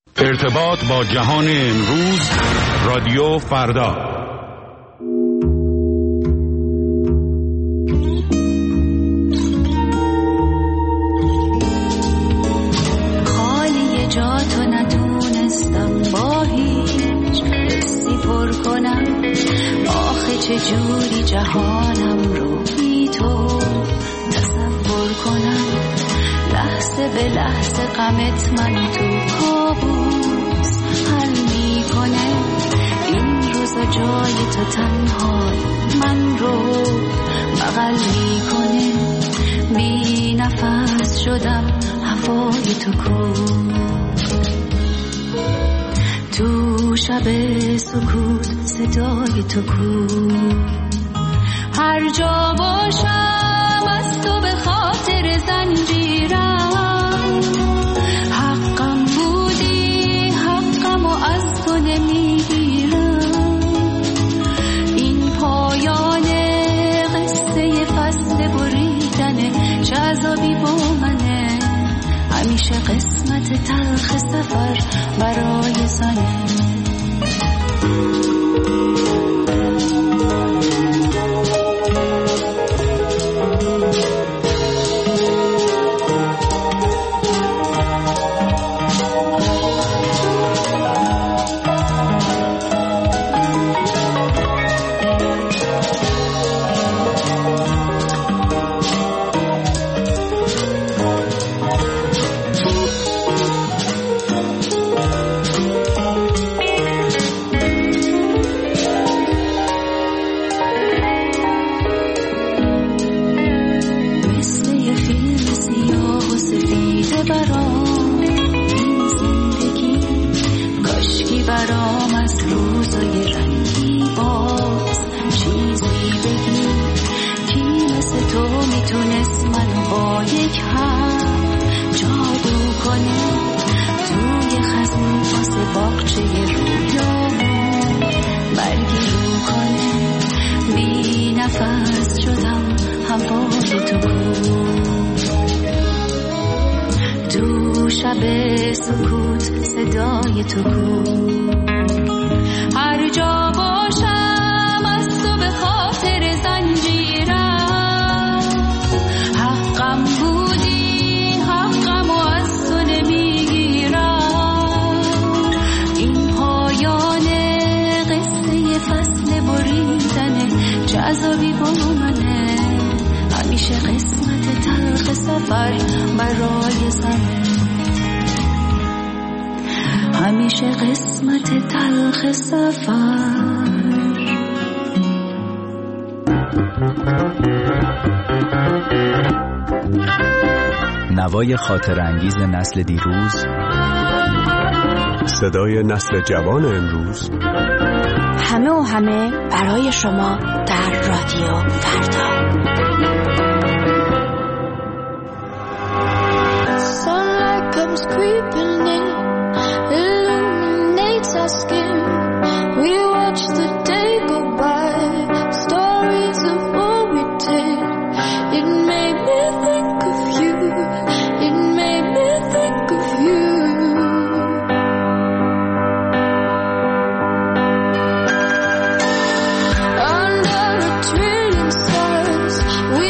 ارتباط با جهان امروز، رادیو فردا. خالی جاتو ندونستم با هیچ حسی پر کنم، آخه چجوری جهانم رو بی تو تصور کنم. لحظه به لحظه غمت من تو کابوس حل میکنه. این روزا جای تو تنها من رو بغل میکنه. بی نفس شدم هوای تو کو، تو شب سکوت صدای تو کو. هر جا باشم از تو به خاطر زنجیرم، حقم بودی حقم و از تو نمیگیرم. این پایان قصه فصل بریدنه، چه عذابی با منه. همیشه قسمت تلخ سفر برای زنه. نوای خاطر انگیز نسل دیروز، صدای نسل جوان امروز، همه و همه برای شما در رادیو فردا. Sunlight comes creeping in, illuminates our skin. We watch the day go by, stories of what we did. It made me think of you, it made me think of you. Under a trillion stars, we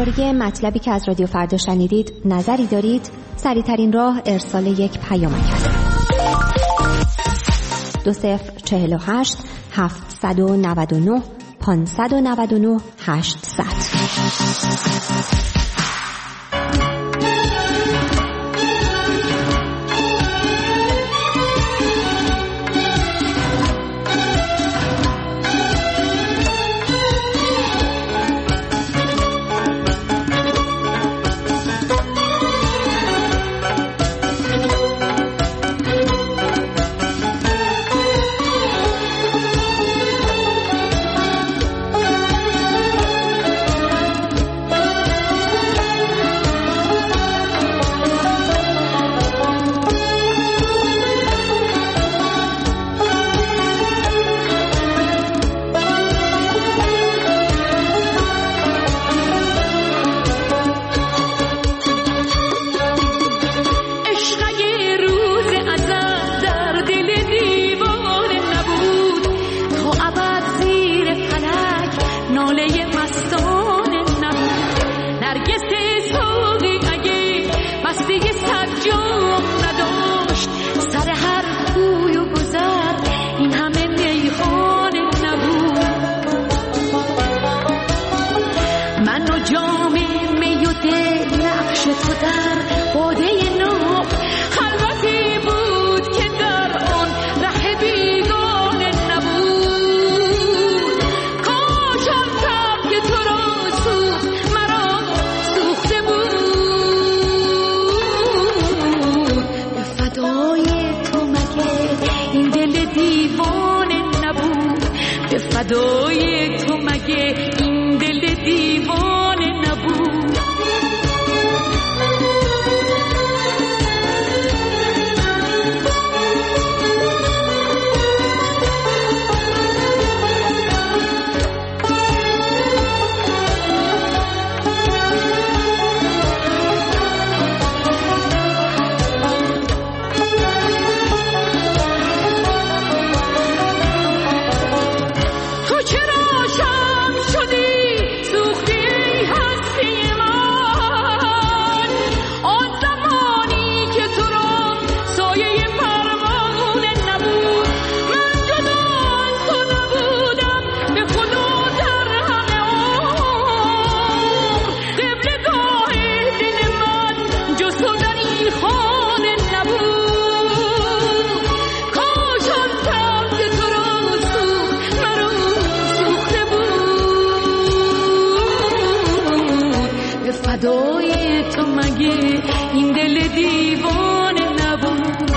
درباره مطلبی که از رادیو فردا شنیدید نظری دارید؟ سریع‌ترین راه ارسال یک پیامک است. 2048 799 599 800. فدای تو مگه این دل دیوانه نبود. فدای تو مگه این دل دیوانه نبود.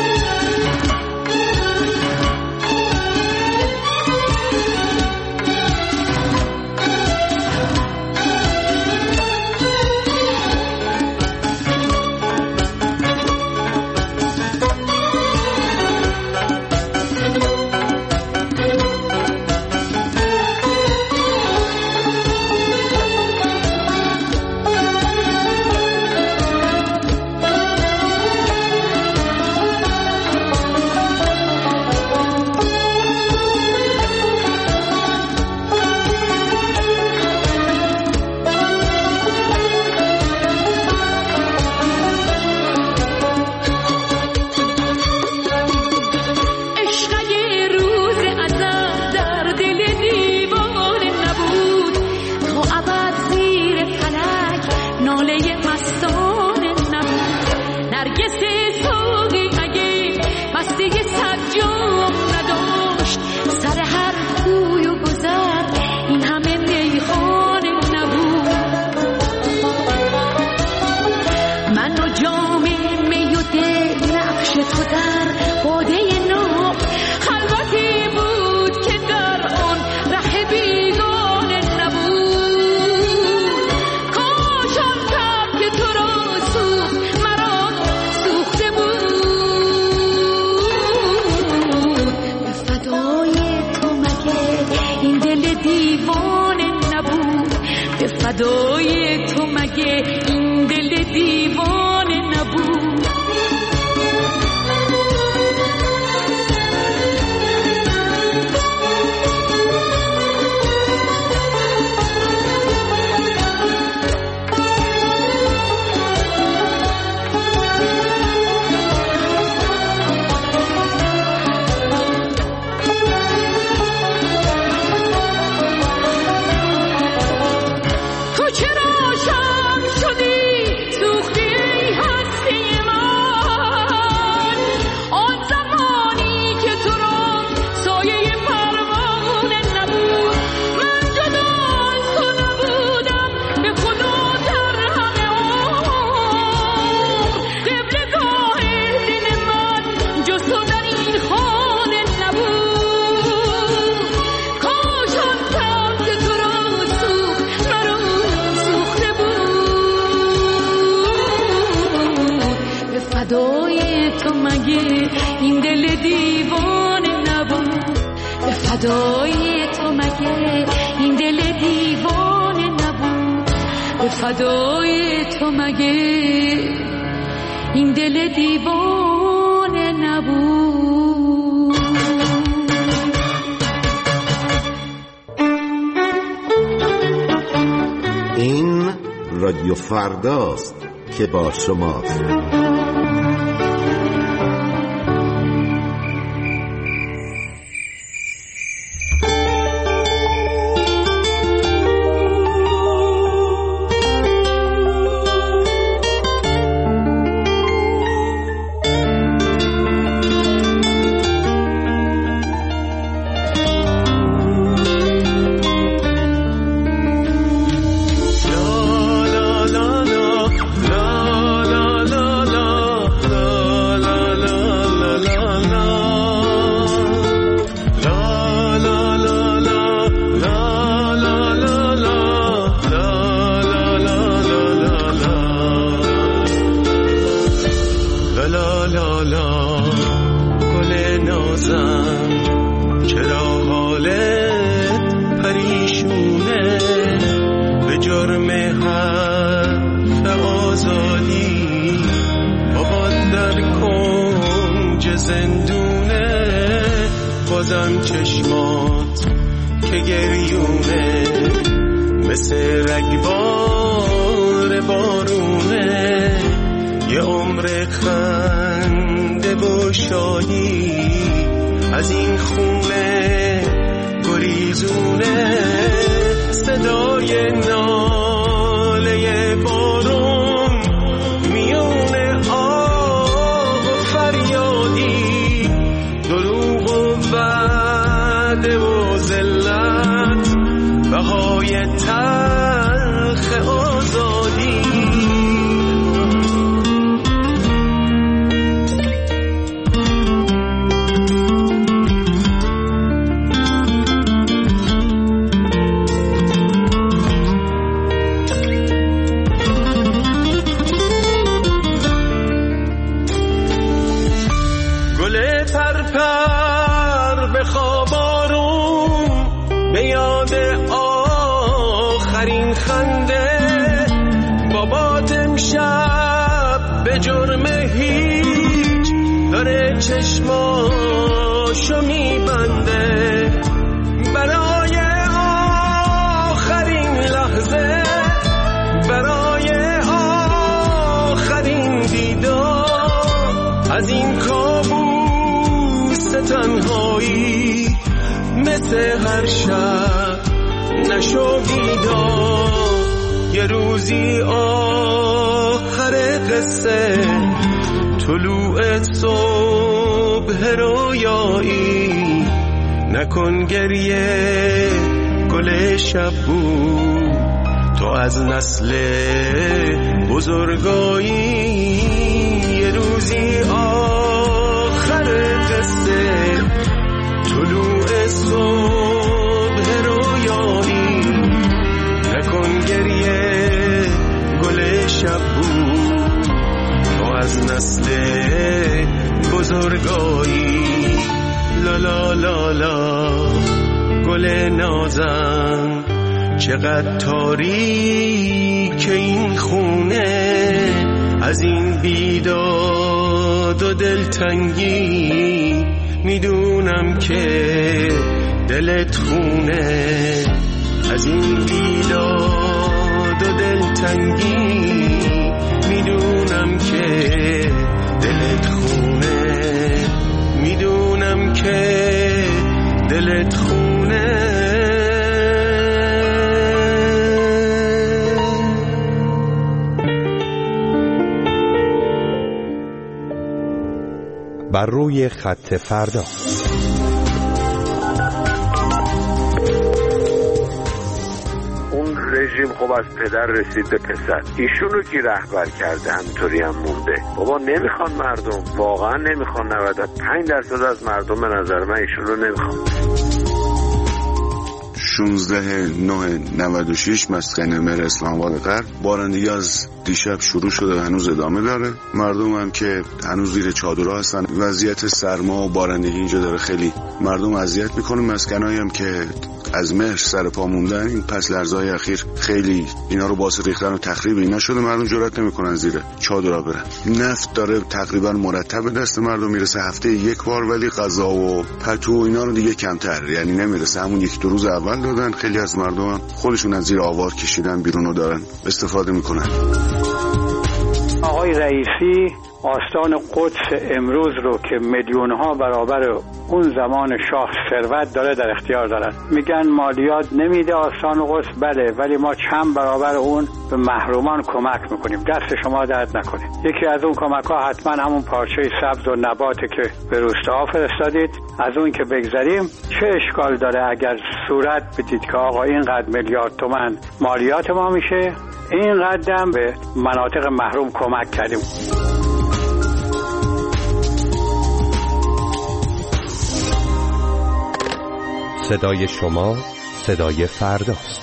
فدای تو مگه این دل دیوانه نبود. فدای تو مگه این دل دیوانه نبود؟ به فدای تو مگه این دل دیوانه نبود؟ این رادیو فرداست که با شماست. بازم چشمات که گریونه مثل رگبار بارونه، یه عمر خنده و شادی از این خونه گریزونه، صدای ناله بارون میونه آه و فریادی، دروغ و وعده و ذلت، بهای تلخ آزادی. چشماشو میبنده برای آخرین لحظه، برای آخرین دیدار از این کابوس تنهایی، مثل هر شب نشو بیدار، یه روزی آخر قصه، طلوع صبح رویایی، نکن گریه گل شب بود، تو از نسل بزرگایی، یه روزی آخر قصه، طلوع صبح رویایی، نکن گریه گل شب بود، تو از نسل بزرگایی. لا لا لا لا گل نازم، چقدر تاریک این خونه، از این بیداد و دلتنگی، میدونم که دلت خونه، از این بیداد و دلتنگی، میدونم که دلت خونه، میدونم که دلت خونه. بر روی خط فردا. رژیم خب از پدر رسید به پسر، ایشونو کی رهبر کرده همینطوری هم مونده. بابا نمیخوان مردم، واقعا نمیخوان. 95% از مردم به نظر من ایشونو نمیخوان. 16/9/96 مسکن مهر اسلام آباد غرب بارندگی از دیشب شروع شده و هنوز ادامه داره. مردم هم که هنوز زیر چادرها هستن. وضعیت سرما و بارندگی اینجا داره خیلی مردم اذیت میکنه. مسکنایی هم که از مهر سر پا موندن این پس لرزهای اخیر خیلی اینا رو باعث ریختن و تخریب اینا شده. مردم جرئت نمیکنن زیر چادرها برن. نفت داره تقریبا مرتب به دست مردم میرسه، هفته یک بار، ولی غذا و پتو و اینا رو دیگه کمتر، یعنی نمیرسه. همون یک دو روز اول دادن. خیلی از مردم هم خودشون از زیر آوار کشیدن بیرون و دارن استفاده میکنن. آقای رئیسی آستان قدس امروز رو که میلیون‌ها برابر اون زمان شاه ثروت داره در اختیار دارن. میگن مالیات نمیده آستان قدس، بله، ولی ما چند برابر اون به محرومان کمک میکنیم. دست شما درد نکنه. یکی از اون کمک‌ها حتما همون پارچه سبز و نباته که به روستاها فرستادید. از اون که بگذریم، چه اشکال داره اگر صورت بدید که آقا اینقدر میلیارد تومان مالیات ما میشه، اینقدر هم به مناطق محروم کمک کردیم. صدای شما صدای فرداست.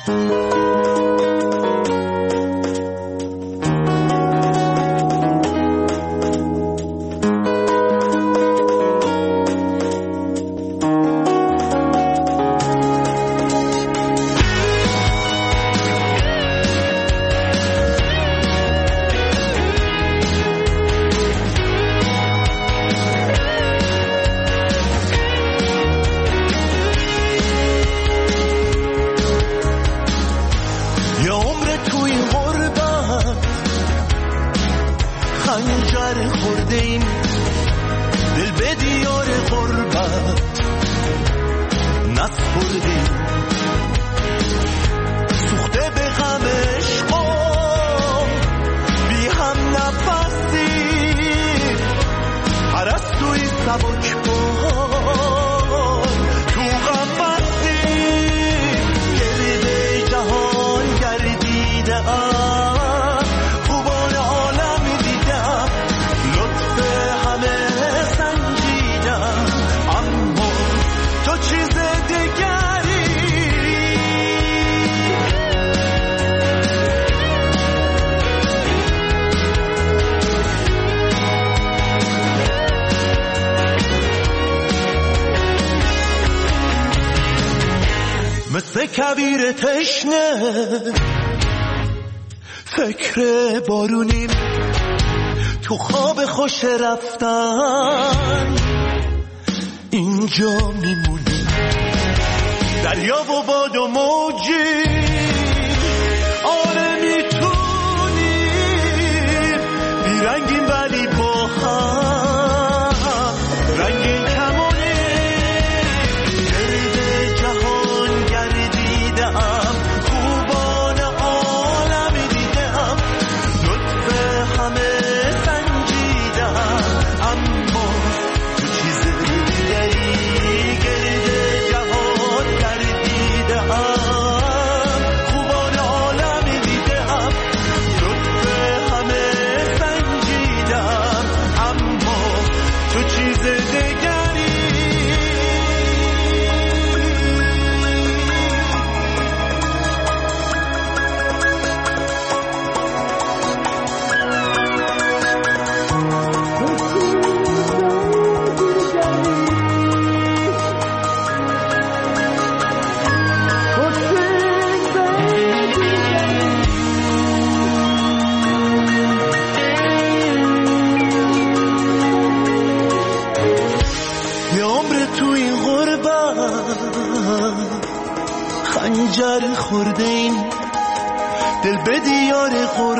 کویر تشنه فکر بارونیم، تو خواب خوش رفتن اینجا میمونیم. دریا و باد و موجی آره میتونیم بیرنگیم ولی با هم رنگین کمونیم. گرد جهان گردیدم، خوبان عالم دیدم، لطف همه سنجیدم، اما تو چیز دیگری. گرد جهان گردیدم، خوبان عالم دیدم، لطف همه سنجیدم، اما تو چیز دیگری. خنجر خورده این دل به دیار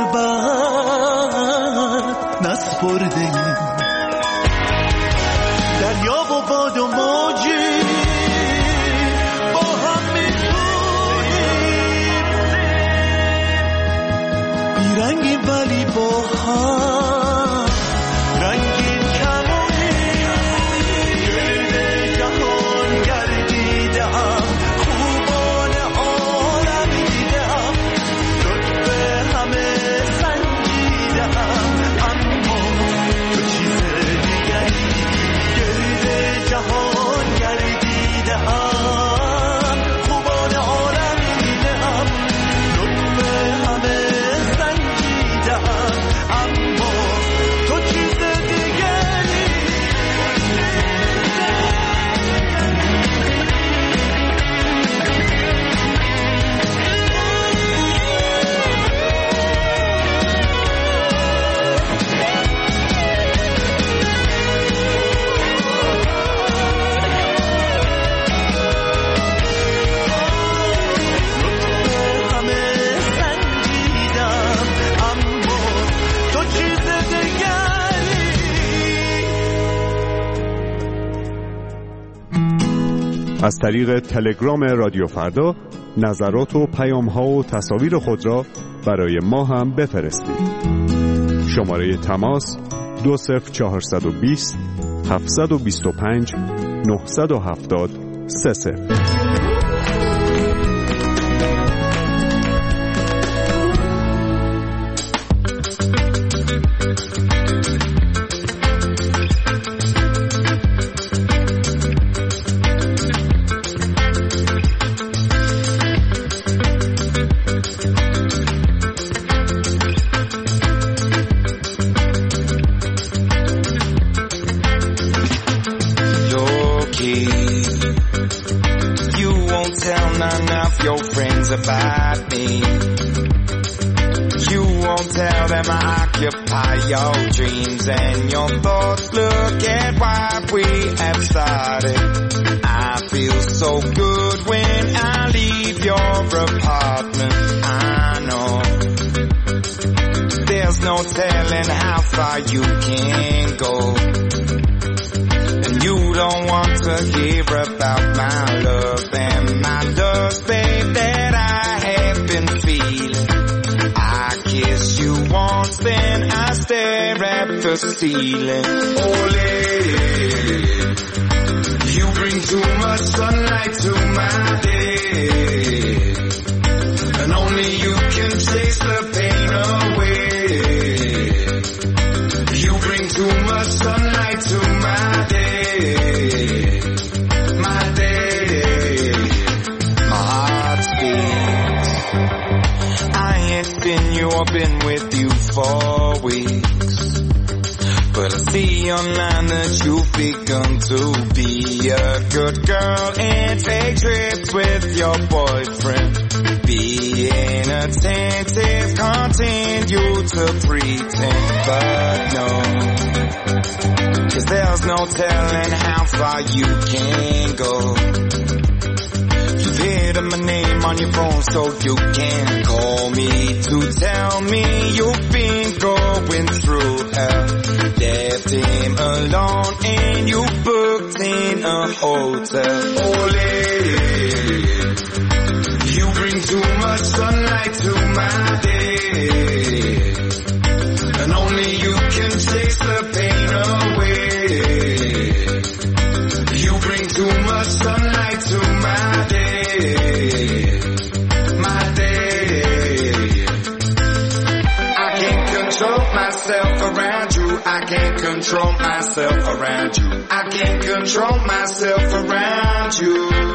غربت نسپرده این. دریا و باد و موجی با هم میتونیم بیرنگی ولی با هم رنگین کمونیم. گرد جهان گردیدم، جهان گردیدم، خوبان از طریق تلگرام رادیو فردا نظرات و پیام‌ها و تصاویر خود را برای ما هم بفرستید. شماره تماس 20420 725 970 30. About me, you won't tell them I occupy your dreams and your thoughts. Look at what we have started. I feel so good when I leave your apartment. I know there's no telling how far you can go, and you don't want to hear about my love and my lust, babe, that I have been feeling. I kiss you once, then I stare at the ceiling. Oh lady, you bring too much sunlight to my day, and only you can chase the pain away. You bring too much sunlight to my day, my day. My heart speaks. I ain't been you, I've been with you for weeks, but I see online that you've begun to be a good girl and take trips with your boyfriend. Being attentive, continue to pretend, but no, 'cause there's no telling how far you can go. You've hidden my name on your phone so you can call me to tell me you've been going through hell. Left him alone and you booked in a hotel. Oh lady, you bring too much sunlight to my day, and only you can chase the pain away. You bring too much sunlight to my day, my day. I can't control myself around you. I can't control myself around you. I can't control myself around you.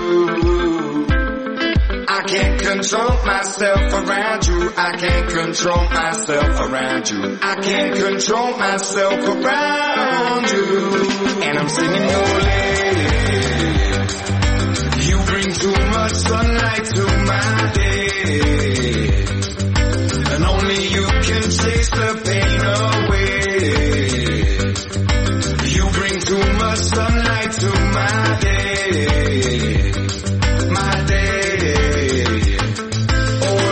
I can't control myself around you. I can't control myself around you. I can't control myself around you. And I'm singing, oh lady, you bring too much sunlight to my day, and only you can chase the pain away. You bring too much sunlight to my day, my day. Oh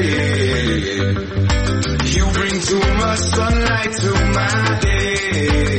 lady, you bring too much sunlight to my day.